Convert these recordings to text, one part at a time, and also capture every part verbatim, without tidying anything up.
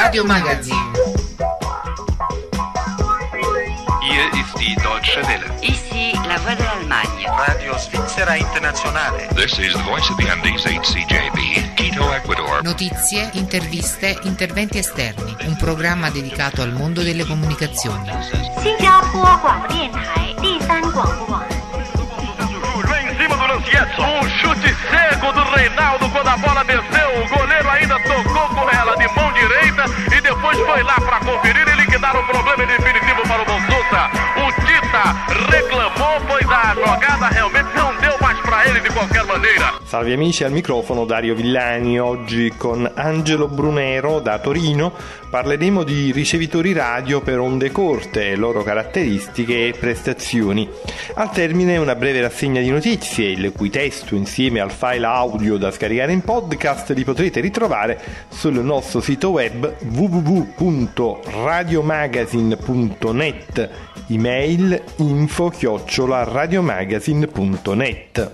Radio Magazine. Hier ist die Deutsche Welle. Ici la Voix de l'Allemagne. Radio Svizzera Internazionale. This is the Voice of the Andes, H C J B, Quito, Ecuador. Notizie, interviste, interventi esterni. Un programma dedicato al mondo delle comunicazioni. Vem em cima do Lancietto, um chute cego do Reinaldo quando a bola desceu, o goleiro ainda tocou com ela de mão direita e depois foi lá para conferir e liquidar o problema em definitivo para o Bonsuta. O Tita reclamou, pois a jogada realmente não deu mais para ele de qualquer maneira. Salve amici, al microfono Dario Villani. Oggi con Angelo Brunero da Torino parleremo di ricevitori radio per onde corte, loro caratteristiche e prestazioni. Al termine una breve rassegna di notizie, il cui testo insieme al file audio da scaricare in podcast li potrete ritrovare sul nostro sito web w w w punto radiomagazine punto net, email info chiocciola radiomagazine punto net.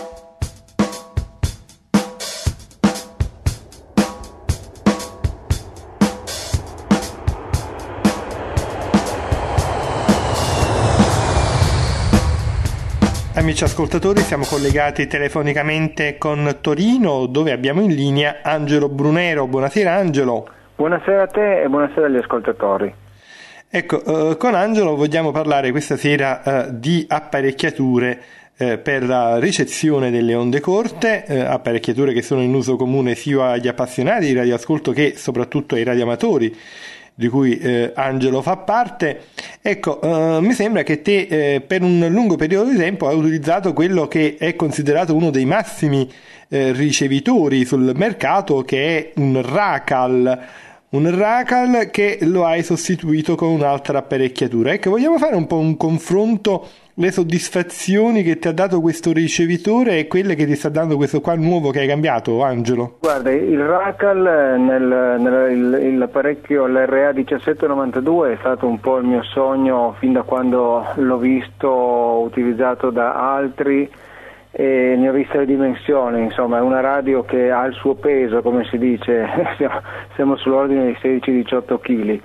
Amici ascoltatori, siamo collegati telefonicamente con Torino, dove abbiamo in linea Angelo Brunero. Buonasera Angelo. Buonasera a te e buonasera agli ascoltatori. Ecco, eh, con Angelo vogliamo parlare questa sera eh, di apparecchiature eh, per la ricezione delle onde corte, eh, apparecchiature che sono in uso comune sia agli appassionati di radioascolto che soprattutto ai radioamatori, di cui eh, Angelo fa parte. Ecco, eh, mi sembra che te eh, per un lungo periodo di tempo hai utilizzato quello che è considerato uno dei massimi eh, ricevitori sul mercato, che è un Racal, un Racal che lo hai sostituito con un'altra apparecchiatura. Ecco, vogliamo fare un po' un confronto, le soddisfazioni che ti ha dato questo ricevitore e quelle che ti sta dando questo qua nuovo che hai cambiato, Angelo. Guarda, il Racal, nel, nel, il, l'apparecchio l'R A diciassettecentonovantadue è stato un po' il mio sogno fin da quando l'ho visto utilizzato da altri e ne ho viste le dimensioni. Insomma, è una radio che ha il suo peso, come si dice, siamo, siamo sull'ordine di sedici diciotto chili.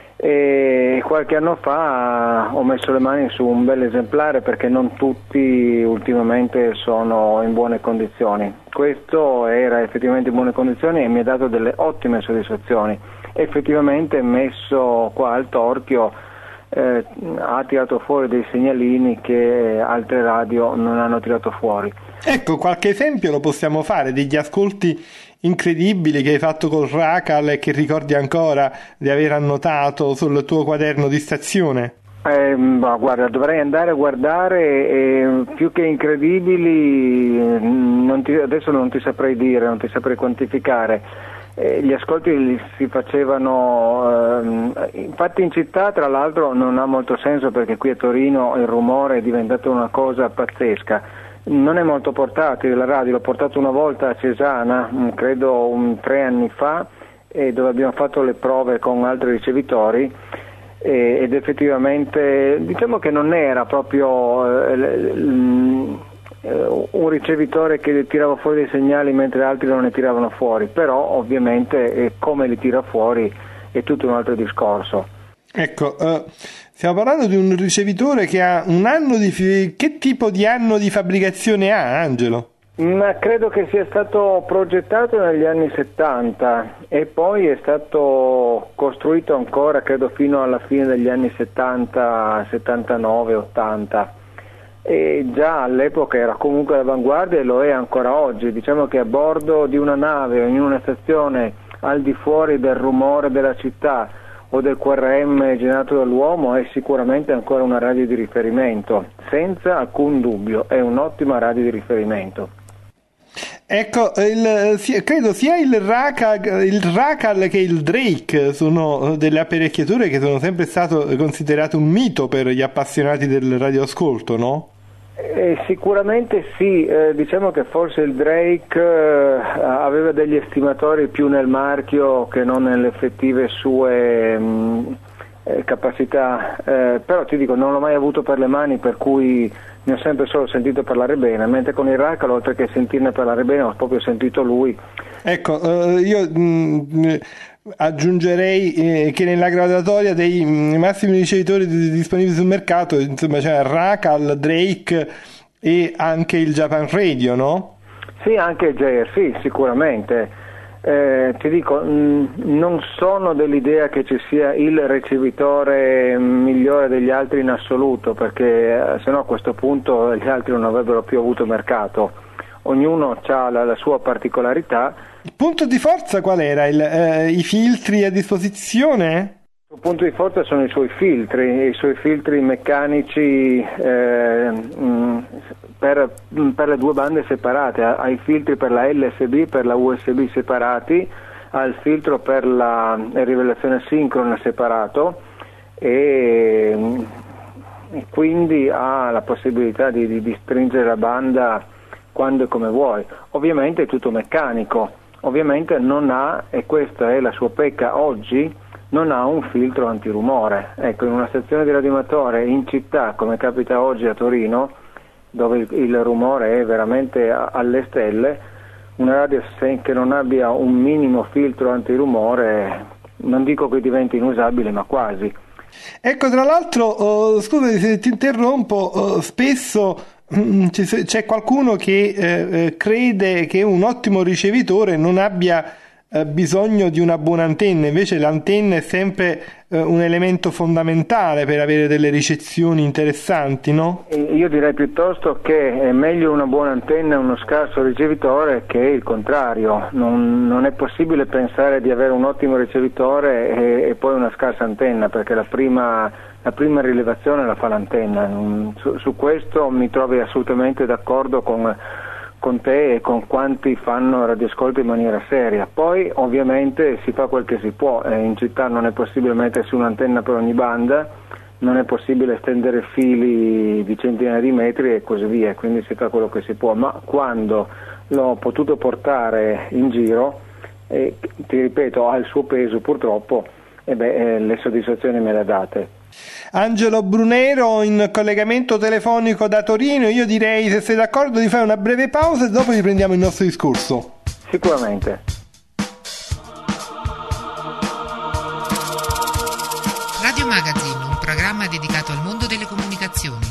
E qualche anno fa ho messo le mani su un bel esemplare, perché non tutti ultimamente sono in buone condizioni. Questo era effettivamente in buone condizioni e mi ha dato delle ottime soddisfazioni. Effettivamente messo qua al torchio eh, ha tirato fuori dei segnalini che altre radio non hanno tirato fuori. Ecco, qualche esempio lo possiamo fare degli ascolti incredibili che hai fatto col Racal e che ricordi ancora di aver annotato sul tuo quaderno di stazione? Eh, ma guarda, dovrei andare a guardare, e più che incredibili non ti, adesso non ti saprei dire, non ti saprei quantificare. Eh, gli ascolti si facevano, eh, infatti in città tra l'altro non ha molto senso, perché qui a Torino il rumore è diventato una cosa pazzesca. Non è molto portatile la radio, l'ho portato una volta a Cesana, credo un, tre anni fa, e dove abbiamo fatto le prove con altri ricevitori, e, ed effettivamente diciamo che non era proprio eh, l, l, un ricevitore che tirava fuori dei segnali mentre altri non ne tiravano fuori, però ovviamente eh, come li tira fuori è tutto un altro discorso. Ecco, uh, stiamo parlando di un ricevitore che ha un anno di... Fi- che tipo di anno di fabbricazione ha, Angelo? Ma credo che sia stato progettato negli anni settanta e poi è stato costruito ancora, credo, fino alla fine degli anni settanta, settantanove, ottanta. E già all'epoca era comunque all'avanguardia e lo è ancora oggi. Diciamo che a bordo di una nave o in una stazione al di fuori del rumore della città o del Q R M generato dall'uomo è sicuramente ancora una radio di riferimento, senza alcun dubbio, è un'ottima radio di riferimento. Ecco, il, credo sia il Racal, il Racal che il Drake sono delle apparecchiature che sono sempre state considerate un mito per gli appassionati del radioascolto, no? Eh, sicuramente sì, eh, diciamo che forse il Drake eh, aveva degli estimatori più nel marchio che non nelle effettive sue mh, eh, capacità, eh, però ti dico, non l'ho mai avuto per le mani, per cui ne ho sempre solo sentito parlare bene, mentre con il Racal, oltre che sentirne parlare bene, ho proprio sentito lui. Ecco, eh, io mh, aggiungerei eh, che nella graduatoria dei mh, massimi ricevitori di, disponibili sul mercato, insomma, c'è Racal, Drake e anche il Japan Radio, no? Sì, anche il J R, sì, sicuramente. Eh, ti dico, mh, non sono dell'idea che ci sia il ricevitore migliore degli altri in assoluto, perché eh, sennò a questo punto gli altri non avrebbero più avuto mercato. Ognuno ha la, la sua particolarità. Il punto di forza qual era? Il, eh, i filtri a disposizione? Il punto di forza sono i suoi filtri, i suoi filtri meccanici eh, mh, per, per le due bande separate. Ha i filtri per la L S B, per la U S B separati, ha il filtro per la rivelazione sincrona separato e, e quindi ha la possibilità di, di, di stringere la banda quando e come vuoi. Ovviamente è tutto meccanico, ovviamente non ha, e questa è la sua pecca oggi, non ha un filtro antirumore. Ecco, in una stazione di radioamatore in città, come capita oggi a Torino, dove il, il rumore è veramente a, alle stelle, una radio che non abbia un minimo filtro antirumore, non dico che diventi inusabile, ma quasi. Ecco, tra l'altro, oh, scusami se ti interrompo, oh, spesso mm, c'è qualcuno che eh, crede che un ottimo ricevitore non abbia bisogno di una buona antenna, invece l'antenna è sempre eh, un elemento fondamentale per avere delle ricezioni interessanti, no? Io direi piuttosto che è meglio una buona antenna e uno scarso ricevitore che il contrario. Non, non è possibile pensare di avere un ottimo ricevitore e, e poi una scarsa antenna, perché la prima, la prima rilevazione la fa l'antenna. Su, su questo mi trovi assolutamente d'accordo con con te e con quanti fanno radioascolto in maniera seria. Poi ovviamente si fa quel che si può, eh, in città non è possibile mettersi un'antenna per ogni banda, non è possibile stendere fili di centinaia di metri e così via, quindi si fa quello che si può, ma quando l'ho potuto portare in giro, e ti ripeto, ha il suo peso purtroppo, e beh, eh, le soddisfazioni me le ha date. Angelo Brunero in collegamento telefonico da Torino. Io direi, se sei d'accordo, di fare una breve pausa e dopo riprendiamo il nostro discorso. Sicuramente. Radio Magazine, un programma dedicato al mondo delle comunicazioni.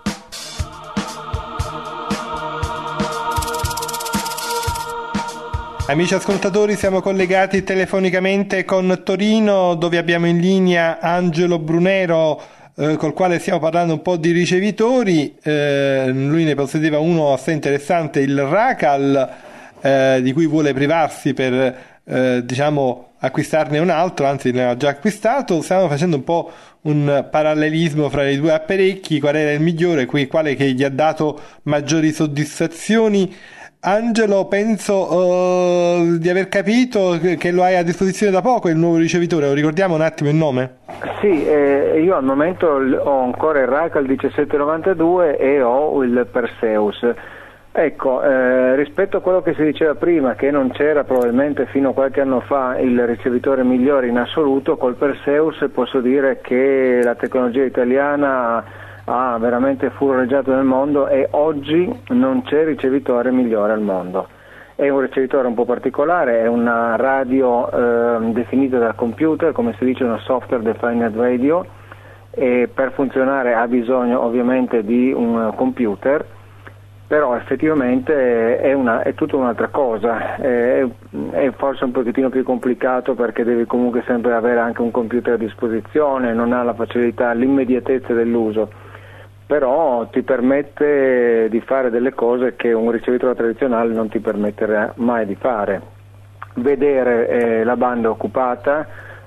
Amici ascoltatori, siamo collegati telefonicamente con Torino, dove abbiamo in linea Angelo Brunero, eh, col quale stiamo parlando un po' di ricevitori. Eh, lui ne possedeva uno assai interessante, il Racal, eh, di cui vuole privarsi per eh, diciamo acquistarne un altro, anzi ne ha già acquistato. Stiamo facendo un po' un parallelismo fra i due apparecchi, qual era il migliore, quale che gli ha dato maggiori soddisfazioni. Angelo, penso uh, di aver capito che, che lo hai a disposizione da poco, il nuovo ricevitore. Lo ricordiamo un attimo il nome? Sì, eh, io al momento ho ancora il Racal diciassettecentonovantadue e ho il Perseus. Ecco, eh, rispetto a quello che si diceva prima, che non c'era probabilmente fino a qualche anno fa il ricevitore migliore in assoluto, col Perseus posso dire che la tecnologia italiana ha veramente furreggiato nel mondo e oggi non c'è ricevitore migliore al mondo. È un ricevitore un po' particolare, è una radio eh, definita dal computer, come si dice una software defined radio, e per funzionare ha bisogno ovviamente di un computer, però effettivamente è, una, è tutta un'altra cosa, è, è forse un pochettino più complicato perché devi comunque sempre avere anche un computer a disposizione, non ha la facilità, l'immediatezza dell'uso, però ti permette di fare delle cose che un ricevitore tradizionale non ti permetterà mai di fare. Vedere eh, la banda occupata,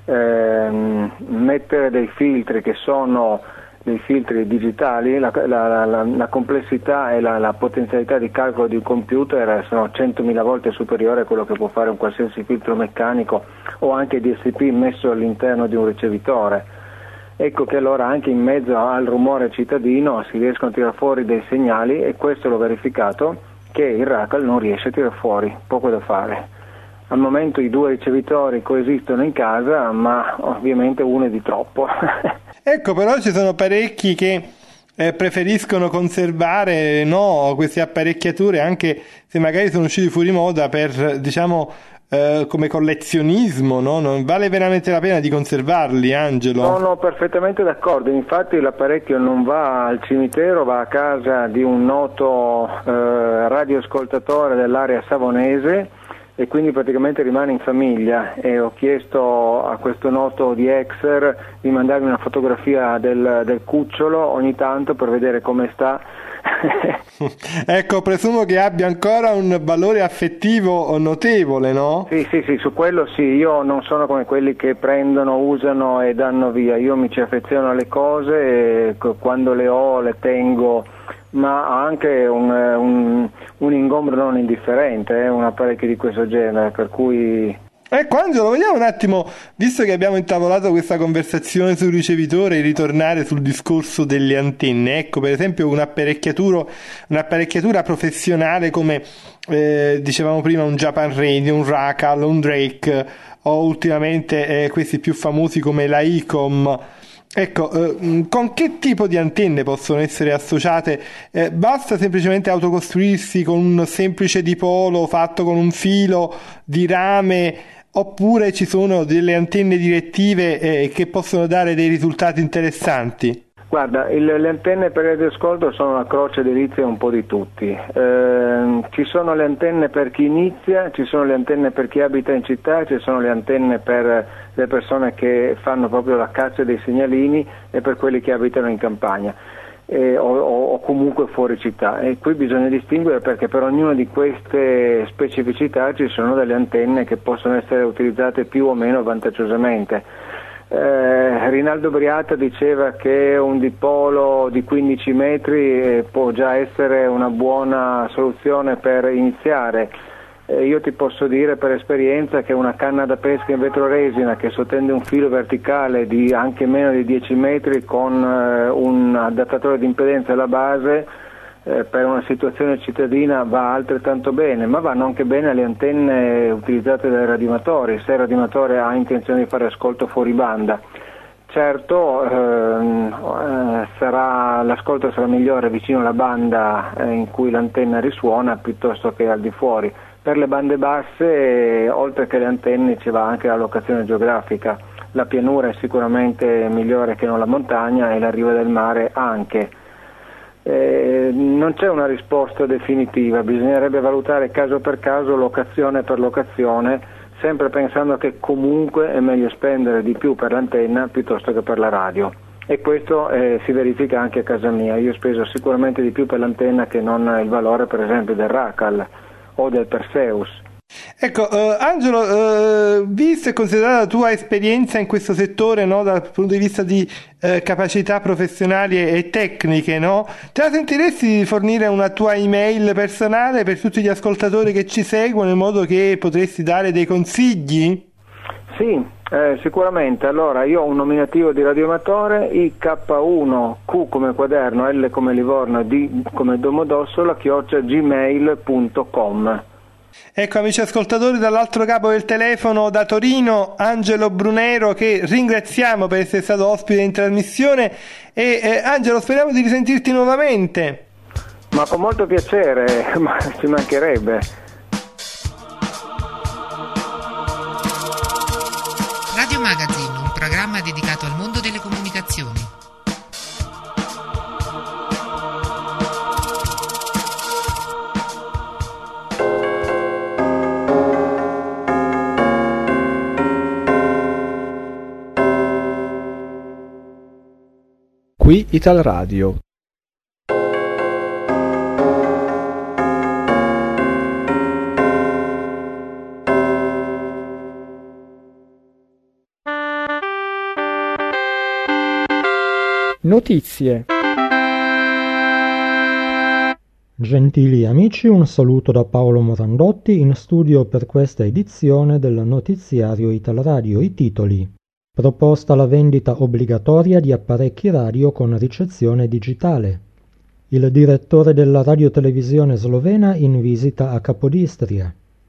ehm, mettere dei filtri che sono dei filtri digitali, la, la, la, la complessità e la, la potenzialità di calcolo di un computer sono centomila volte superiore a quello che può fare un qualsiasi filtro meccanico o anche D S P messo all'interno di un ricevitore. Ecco che allora anche in mezzo al rumore cittadino si riescono a tirare fuori dei segnali, e questo l'ho verificato, che il Racal non riesce a tirare fuori, poco da fare. al momento i due ricevitori coesistono in casa, ma ovviamente uno è di troppo. Ecco, però ci sono parecchi che eh, preferiscono conservare, no, queste apparecchiature, anche se magari sono usciti fuori moda, per, diciamo, eh, come collezionismo, no? Non vale veramente la pena di conservarli, Angelo? Sono perfettamente d'accordo, infatti l'apparecchio non va al cimitero, va a casa di un noto eh, radioascoltatore dell'area savonese, e quindi praticamente rimane in famiglia, e ho chiesto a questo noto di Exer di mandarmi una fotografia del, del cucciolo ogni tanto per vedere come sta. Ecco, presumo che abbia ancora un valore affettivo notevole, no? Sì, sì, sì, su quello sì, io non sono come quelli che prendono, usano e danno via, io mi ci affeziono alle cose e quando le ho le tengo, ma ha anche un, un, un ingombro non indifferente, eh, un apparecchio di questo genere, per cui... Ecco, Angelo, vogliamo un attimo, visto che abbiamo intavolato questa conversazione sul ricevitore, ritornare sul discorso delle antenne. Ecco, per esempio un'apparecchiatura, un'apparecchiatura professionale come eh, dicevamo prima un Japan Radio, un Racal, un Drake, o ultimamente eh, questi più famosi come la ICOM. Ecco, eh, con che tipo di antenne possono essere associate? Eh, basta semplicemente autocostruirsi con un semplice dipolo fatto con un filo di rame, oppure ci sono delle antenne direttive eh, che possono dare dei risultati interessanti? Guarda, il, le antenne per il radioascolto sono la croce delizia un po' di tutti. Eh, ci sono le antenne per chi inizia, ci sono le antenne per chi abita in città, ci sono le antenne per le persone che fanno proprio la caccia dei segnalini e per quelli che abitano in campagna eh, o, o comunque fuori città. E qui bisogna distinguere, perché per ognuna di queste specificità ci sono delle antenne che possono essere utilizzate più o meno vantaggiosamente. Eh, Rinaldo Briata diceva che un dipolo di quindici metri eh, può già essere una buona soluzione per iniziare. Eh, io ti posso dire per esperienza che una canna da pesca in vetroresina che sottende un filo verticale di anche meno di dieci metri con eh, un adattatore di impedenza alla base eh, per una situazione cittadina va altrettanto bene, ma vanno anche bene le antenne utilizzate dai radioamatori, se il radioamatore ha intenzione di fare ascolto fuori banda. Certo, ehm, eh, sarà, l'ascolto sarà migliore vicino alla banda eh, in cui l'antenna risuona piuttosto che al di fuori. Per le bande basse, eh, oltre che le antenne, ci va anche la locazione geografica. La pianura è sicuramente migliore che non la montagna e la riva del mare anche. Eh, non c'è una risposta definitiva, bisognerebbe valutare caso per caso, locazione per locazione, sempre pensando che comunque è meglio spendere di più per l'antenna piuttosto che per la radio, e questo eh, si verifica anche a casa mia. Io ho speso sicuramente di più per l'antenna che non il valore per esempio del Racal o del Perseus. Ecco, uh, Angelo, uh, visto e considerata la tua esperienza in questo settore, no, dal punto di vista di uh, capacità professionali e, e tecniche, no, te la sentiresti di fornire una tua email personale per tutti gli ascoltatori che ci seguono, in modo che potresti dare dei consigli? Sì, eh, sicuramente. Allora, io ho un nominativo di radioamatore, I K uno, Q come quaderno, L come Livorno, D come Domodossola, chiocciola gmail punto com. Ecco, amici ascoltatori, dall'altro capo del telefono da Torino, Angelo Brunero, che ringraziamo per essere stato ospite in trasmissione. E eh, Angelo, speriamo di risentirti nuovamente. Ma con molto piacere, ma ci mancherebbe. Radio Magazine, un programma dedicato al mondo delle comunicazioni. Qui Ital Radio. Notizie. Gentili amici, un saluto da Paolo Morandotti in studio per questa edizione del notiziario Ital Radio. I titoli: proposta la vendita obbligatoria di apparecchi radio con ricezione digitale. Il direttore della radiotelevisione slovena in visita a Capodistria.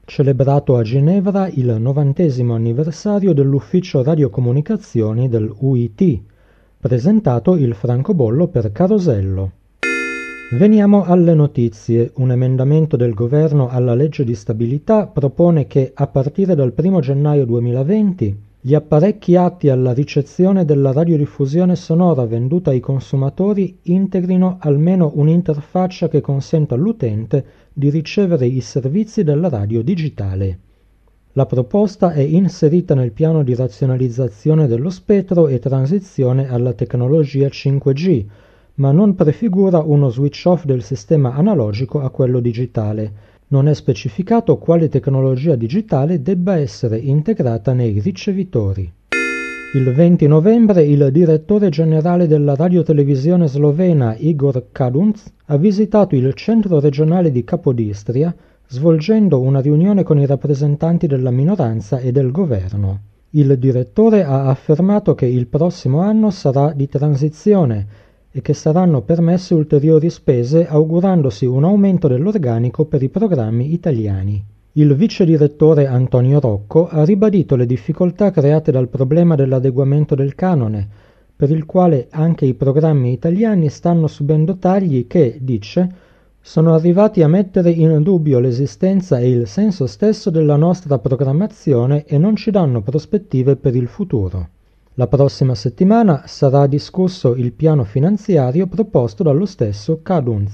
celebrato a Ginevra il novantesimo anniversario dell'ufficio radiocomunicazioni del U I T, presentato il francobollo per Carosello. Veniamo alle notizie. Un emendamento del governo alla legge di stabilità propone che a partire dal primo gennaio duemilaventi gli apparecchi atti alla ricezione della radiodiffusione sonora venduta ai consumatori integrino almeno un'interfaccia che consenta all'utente di ricevere i servizi della radio digitale. La proposta è inserita nel piano di razionalizzazione dello spettro e transizione alla tecnologia cinque G, ma non prefigura uno switch off del sistema analogico a quello digitale. Non è specificato quale tecnologia digitale debba essere integrata nei ricevitori. Il venti novembre il direttore generale della radiotelevisione slovena Igor Kadunc ha visitato il centro regionale di Capodistria, svolgendo una riunione con i rappresentanti della minoranza e del governo. Il direttore ha affermato che il prossimo anno sarà di transizione e che saranno permesse ulteriori spese, augurandosi un aumento dell'organico per i programmi italiani. Il vice direttore Antonio Rocco ha ribadito le difficoltà create dal problema dell'adeguamento del canone, per il quale anche i programmi italiani stanno subendo tagli che, dice, sono arrivati a mettere in dubbio l'esistenza e il senso stesso della nostra programmazione e non ci danno prospettive per il futuro. La prossima settimana sarà discusso il piano finanziario proposto dallo stesso Kadunc.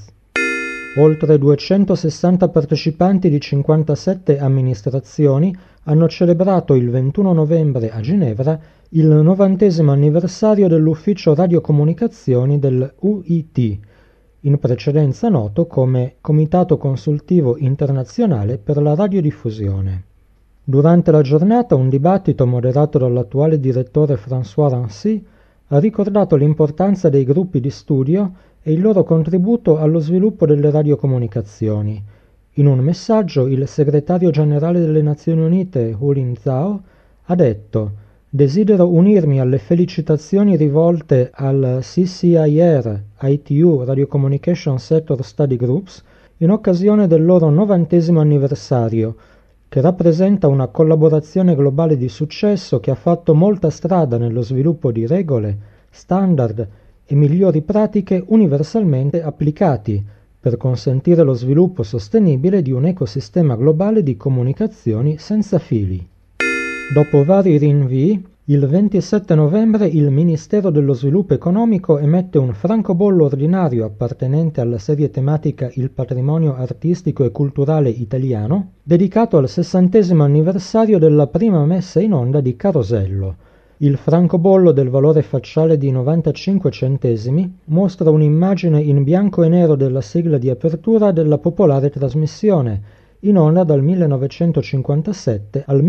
Oltre duecentosessanta partecipanti di cinquantasette amministrazioni hanno celebrato il ventuno novembre a Ginevra il novantesimo anniversario dell'ufficio radiocomunicazioni del U I T, in precedenza noto come Comitato Consultivo Internazionale per la Radiodiffusione. Durante la giornata un dibattito moderato dall'attuale direttore François Rancy ha ricordato l'importanza dei gruppi di studio e il loro contributo allo sviluppo delle radiocomunicazioni. In un messaggio il segretario generale delle Nazioni Unite, Hu Lin-Zhao, ha detto: «Desidero unirmi alle felicitazioni rivolte al C C I R I T U Radio Communication Sector Study Groups in occasione del loro novantesimo anniversario, che rappresenta una collaborazione globale di successo che ha fatto molta strada nello sviluppo di regole, standard e migliori pratiche universalmente applicati per consentire lo sviluppo sostenibile di un ecosistema globale di comunicazioni senza fili». Dopo vari rinvii, il ventisette novembre il Ministero dello Sviluppo Economico emette un francobollo ordinario appartenente alla serie tematica Il patrimonio artistico e culturale italiano, dedicato al sessantesimo anniversario della prima messa in onda di Carosello. Il francobollo del valore facciale di novantacinque centesimi mostra un'immagine in bianco e nero della sigla di apertura della popolare trasmissione, in onda dal millenovecentocinquantasette al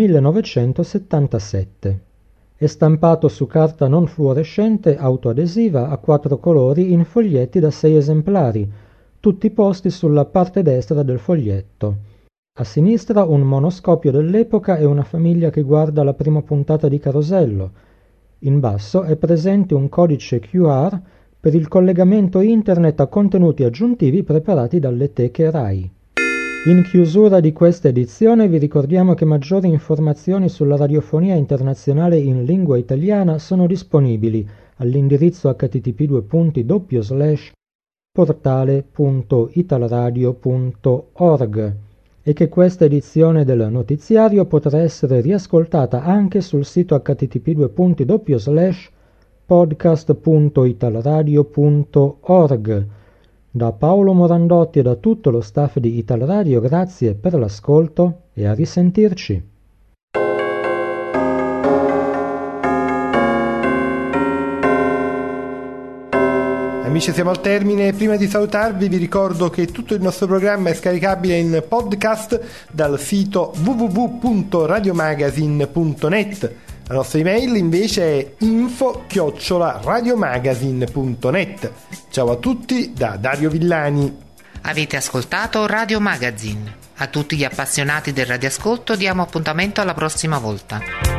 millenovecentosettantasette. È stampato su carta non fluorescente autoadesiva a quattro colori in foglietti da sei esemplari, tutti posti sulla parte destra del foglietto. A sinistra un monoscopio dell'epoca e una famiglia che guarda la prima puntata di Carosello. In basso è presente un codice Q R per il collegamento internet a contenuti aggiuntivi preparati dalle teche RAI. In chiusura di questa edizione vi ricordiamo che maggiori informazioni sulla radiofonia internazionale in lingua italiana sono disponibili all'indirizzo h t t p due punti doppio slash portale punto italradio punto org e che questa edizione del notiziario potrà essere riascoltata anche sul sito h t t p due punti doppio slash podcast punto italradio punto org. Da Paolo Morandotti e da tutto lo staff di Italradio grazie per l'ascolto e a risentirci. Amici, siamo al termine. Prima di salutarvi vi ricordo che tutto il nostro programma è scaricabile in podcast dal sito w w w punto radiomagazine punto net. La nostra email invece è info chiocciola radiomagazine punto net. Ciao a tutti da Dario Villani. Avete ascoltato Radio Magazine. A tutti gli appassionati del radioascolto diamo appuntamento alla prossima volta.